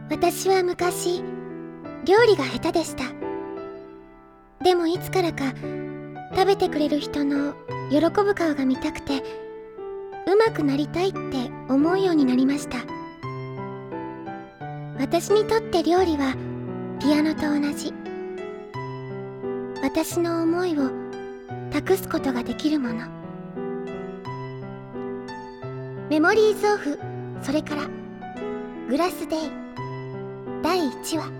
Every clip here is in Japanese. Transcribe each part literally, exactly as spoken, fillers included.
私は昔料理が下手でした。でもいつからか食べてくれる人の喜ぶ顔が見たくて、うまくなりたいって思うようになりました。私にとって料理はピアノと同じ、私の思いを託すことができるもの。メモリーズオフ、それからグラスデイだいいちわ。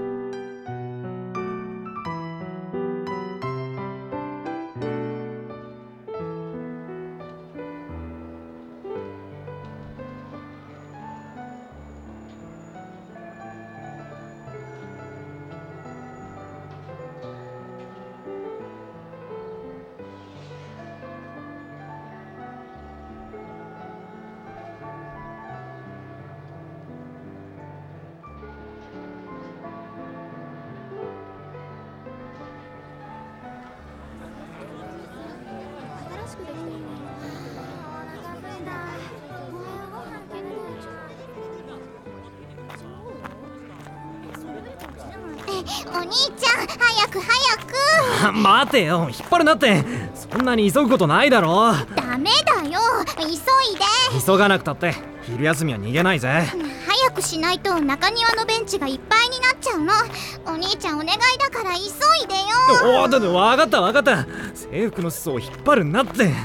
お兄ちゃん、早く早く待てよ、引っ張るなって。そんなに急ぐことないだろ。 ダメだよ、急いで。 急がなくたって昼休みは逃げないぜ。 早くしないと中庭のベンチがいっぱいになっちゃうの。お兄ちゃんお願いだから急いでよ。 おお、だって分かった分かった。制服の裾を引っ張るなって。 う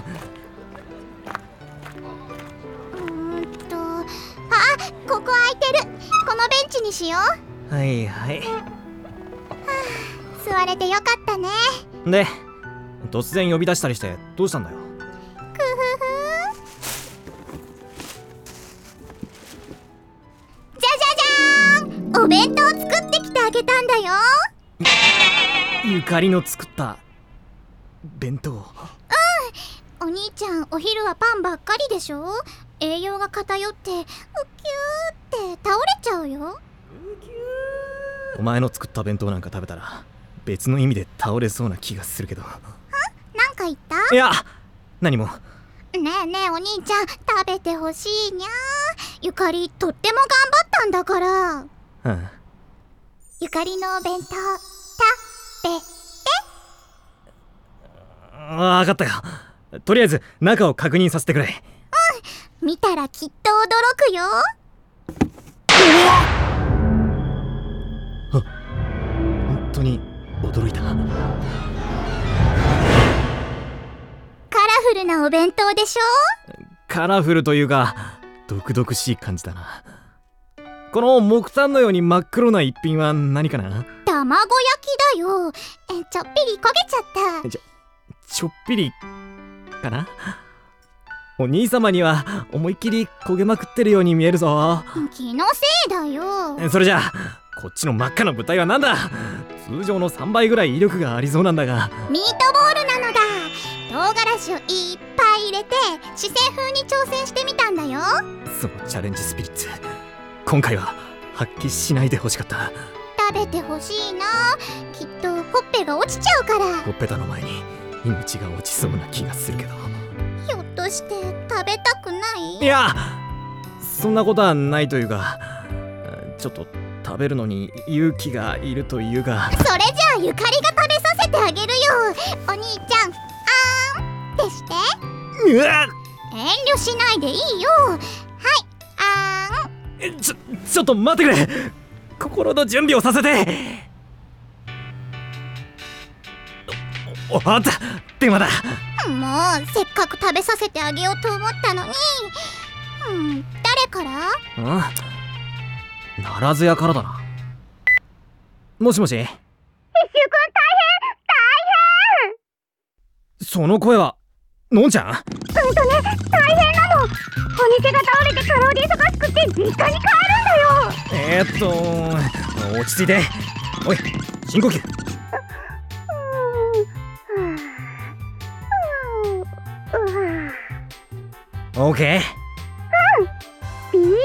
ーんと、あ、ここ空いてる。このベンチにしよう。 はいはい。 座れてよかったね。 で、突然呼び出したりしてどうしたんだよ。 くふふ。じゃじゃじゃーん、お弁当作ってきてあげたんだよ。 ゆかりの作った弁当。うん、 お兄ちゃんお昼はパンばっかりでしょ。栄養が偏ってウキューって倒れちゃうよ。 お前の作った弁当なんか食べたら別の意味で倒れそうな気がするけど。は？ なんか言った？ いや、何も。 ねえねえお兄ちゃん、食べてほしいにゃー。ゆかりとっても頑張ったんだから。 うん。 ゆかりのお弁当食べて。 分かったよ。とりあえず中を確認させてくれ。 うん、見たらきっと驚くよ。 本当に驚いた。 カラフルなお弁当でしょ。 カラフルというか毒々しい感じだな。この木炭のように真っ黒な一品は何かな。 卵焼きだよ。えちょっぴり焦げちゃった。 ちょちょっぴりかな。お兄様には思いっきり焦げまくってるように見えるぞ。 気のせいだよ。 それじゃあこっちの真っ赤な物体は何だ。通常のさんばいぐらい威力がありそうなんだが。 ミートボールなのだ。唐辛子をいっぱい入れて四川風に挑戦してみたんだよ。 そのチャレンジスピリッツ、今回は発揮しないでほしかった。 食べてほしいな。きっとほっぺが落ちちゃうから。 ほっぺたの前に命が落ちそうな気がするけど。 ひょっとして食べたくない？ いや、そんなことはないというか、ちょっと食べるのに勇気がいるというか。 それじゃあゆかりが食べさせてあげるよ。お兄ちゃん、あーんってして。 うわっ、 遠慮しないでいいよ。はい、あーん。 ちょちょっと待ってくれ。心の準備をさせて。お、おあった、電話だ。 もうせっかく食べさせてあげようと思ったのに。うん、誰から？ うん、ならず屋からだな。もしもし。 必修くん、大変大変。 その声はのんちゃん？うんとね、大変なの。お店が倒れて過労で忙しくて実家に帰るんだよ。 えー、っと落ち着いて。おい、深呼吸。オーケー。 うん、ビー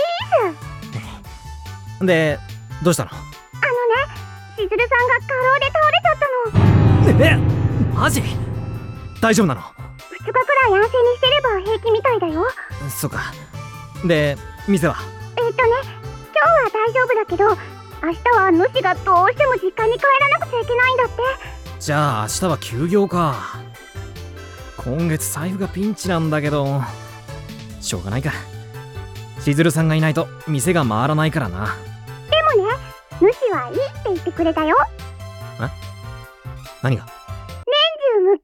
ズ。 で、どうしたの？ あのね、しずるさんが過労で倒れちゃったの。 え、マジ？大丈夫なの？ ふつかくらい安静にしてれば平気みたいだよ。 そっか。で、店は？ えっとね、今は大丈夫だけど、明日は主がどうしても実家に帰らなくちゃいけないんだって。 じゃあ明日は休業か。今月財布がピンチなんだけど、しょうがないか。しずるさんがいないと店が回らないからな。 でもね、主はいいって言ってくれたよ。 え？何が？ 年中無休。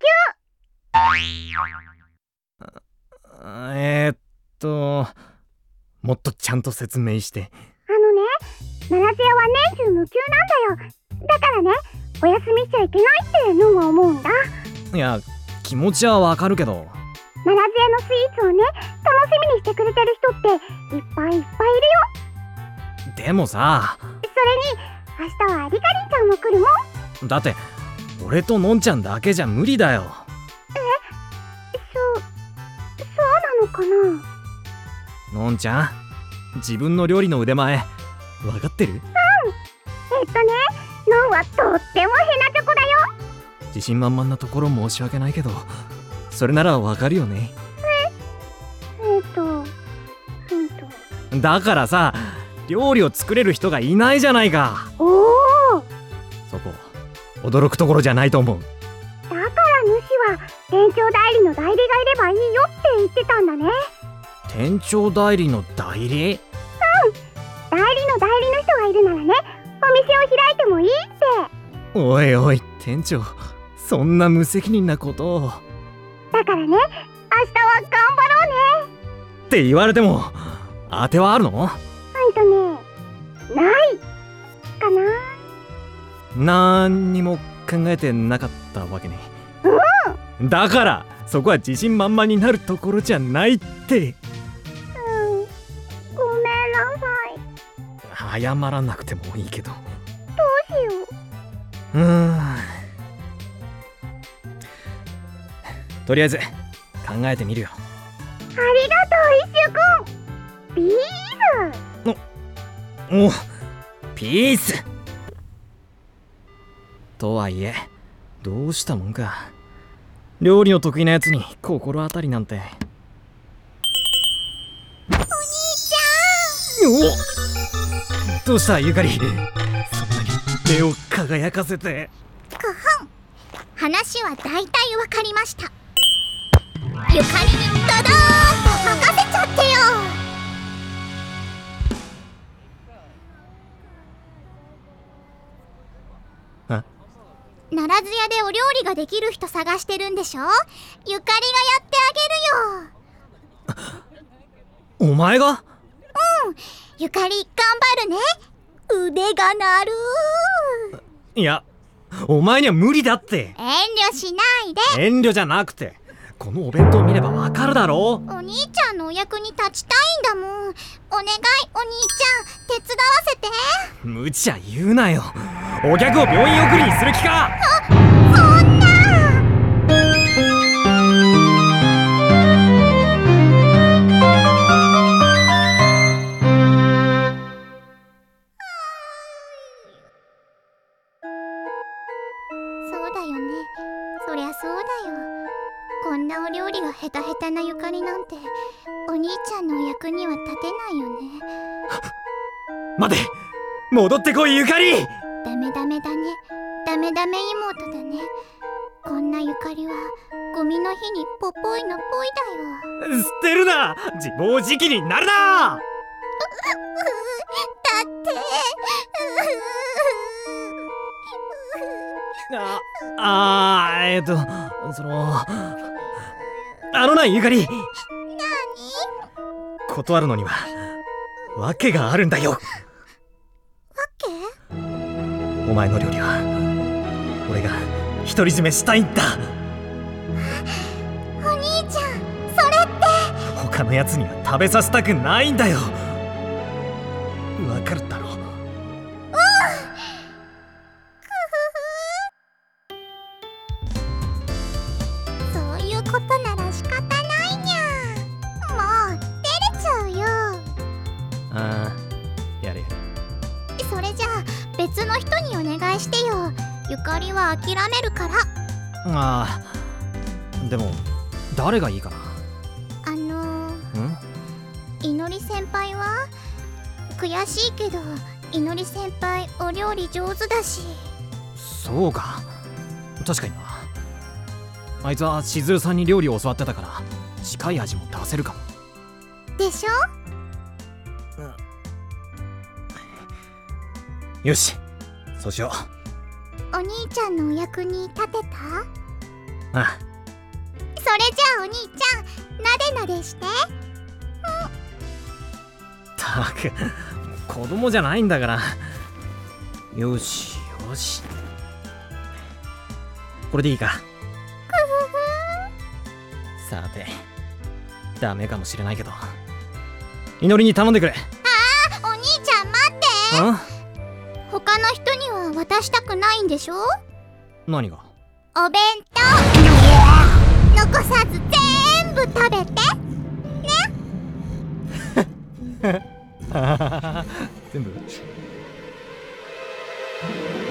えー、っともっとちゃんと説明して。 あのね、奈良津屋は年中無休なんだよ。だからね、お休みしちゃいけないってのは思うんだ。 いや、気持ちはわかるけど、 奈良津屋のスイーツをね、楽しみにしてくれてる人っていっぱいいっぱいいるよ。 でもさ、 それに明日はリカリンちゃんも来るもん。 だって俺とのんちゃんだけじゃ無理だよ。 え、そうそうなのかな。 のんちゃん、自分の料理の腕前分かってる？ うん、えっとね、のんはとってもヘナチョコだよ。 自信満々なところ申し訳ないけど、それならわかるよね。 ええっとうんとだからさ、料理を作れる人がいないじゃないか。 おお、 そこ驚くところじゃないと思う。 だから主は店長代理の代理がいればいいよって言ってたんだね。 店長代理の代理？ うん、代理の代理の人がいるならね、お店を開いてもいいって。 おいおい店長、そんな無責任なことを。 だからね、明日は頑張ろうねって言われても当てはあるの？ うんとね、ないかな。 なんにも考えてなかったわけね。うん、だからそこは自信満々になるところじゃないって。 うん、ごめんなさい。 謝らなくてもいいけど。 どうしよう。うーん、とりあえず考えてみるよ。 ありがとう一周くん。ビーズ。 お、ピースとはいえ、どうしたもんか。料理の得意なやつに心当たりなんて。 お兄ちゃん。 お、どうしたゆかり、そんなに目を輝かせて。 くふん、話は大体わかりました。ゆかりにドドーンと任せちゃってよ。 あ、 奈良津屋でお料理ができる人探してるんでしょ。ゆかりがやってあげるよ。 お前が？ うん、ゆかり頑張るね。腕が鳴る。 いや、お前には無理だって。 遠慮しないで。 遠慮じゃなくて、このお弁当見ればわかるだろ。 お兄ちゃんのお役に立ちたいんだもん。お願い、お兄ちゃん、手伝わせて。 無茶言うなよ。お客を病院送りにする気か。 そんな。そうだよね。そりゃそうだよ。こんなお料理がヘタヘタなゆかりなんてお兄ちゃんのお役には立てないよね。 待て、戻ってこいゆかり。 ダメダメだね。ダメダメ妹だね。こんなゆかりはゴミの日にポポイのポイだよ。 捨てるな、自暴自棄になるな。 だってああーえっとそのあのなゆかり、断るのには訳があるんだよ。 わけ？ お前の料理は俺が独り占めしたいんだ。 お兄ちゃん、それって他のやつには食べさせたくないんだよ。わかるだろ。 そういうことなら仕方ないにゃ。もう照れちゃうよ。 ああ、やれ。 それじゃあ別の人にお願いしてよ。ゆかりは諦めるから。 ああ、でも誰がいいかな。 あのー、 ん？ いのり先輩は悔しいけどいのり先輩お料理上手だし。 そうか、確かにな。あいつはしずるさんに料理を教わってたから近い味も出せるかも。 でしょ。 よし、そうしよお兄ちゃんのお役に立てた？ う。ああ、 それじゃあお兄ちゃんなでなでして。 たく子供じゃないんだから。よしよし、これでいいか。さて、ダメかもしれないけど祈りに頼んでくれ。 お兄ちゃん待って。 あ、 他の人には渡したくないんでしょ？ 何が？ お弁当残さず全部食べて全部。